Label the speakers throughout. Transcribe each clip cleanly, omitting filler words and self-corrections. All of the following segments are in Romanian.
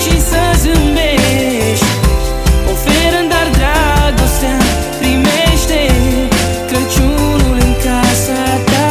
Speaker 1: și să zâmbești. Oferă în dar dragostea, primește Crăciunul în casa ta.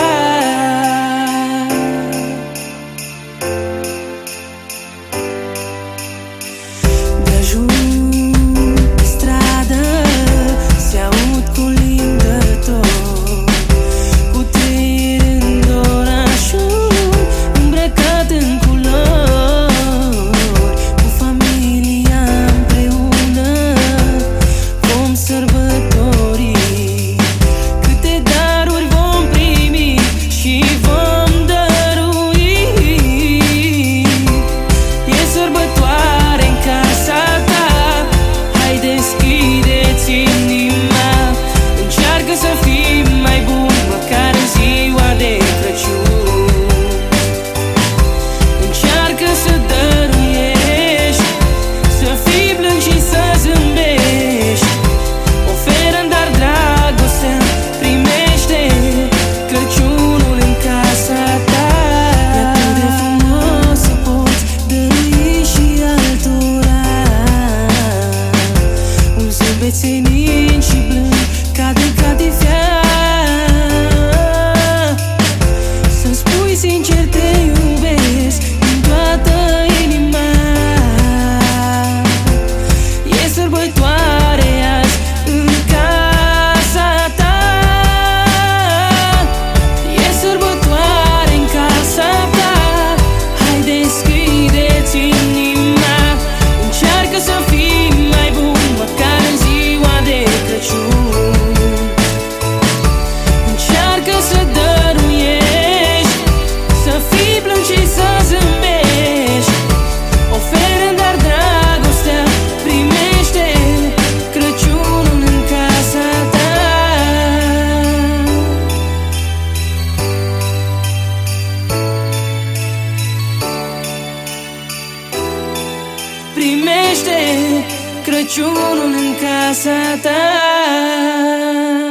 Speaker 1: De ajung pe stradă se aud colindători, cu trăiri în orașul îmbrăcat în culori. Cu familia împreună vom sărbători, câte daruri vom primi și vom dărui. E sărbătoare în casa ta, hai deschide-ți inima. Încearcă să fii mai bun măcar în ziua de Crăciun. Încearcă să dăruiești, să fii blând și să zâmbești. Oferă în dar dragostea, primește Crăciunul în casa ta. E atât de frumos să poți dărui și altora un zâmbet senin și blând ca de catifea. Să spui sincer te iubesc din toată inima. E sărbătoare azi în casa ta. E sărbătoare în casa ta, hai deschide-ți inima. Încearcă să fii mai bun măcar în ziua de Crăciun. Încearcă să dăruiești, să fii blând și să zâmbești. Oferă în dar dragostea, primește Crăciunul în casa ta. Primește Crăciunul în casa ta.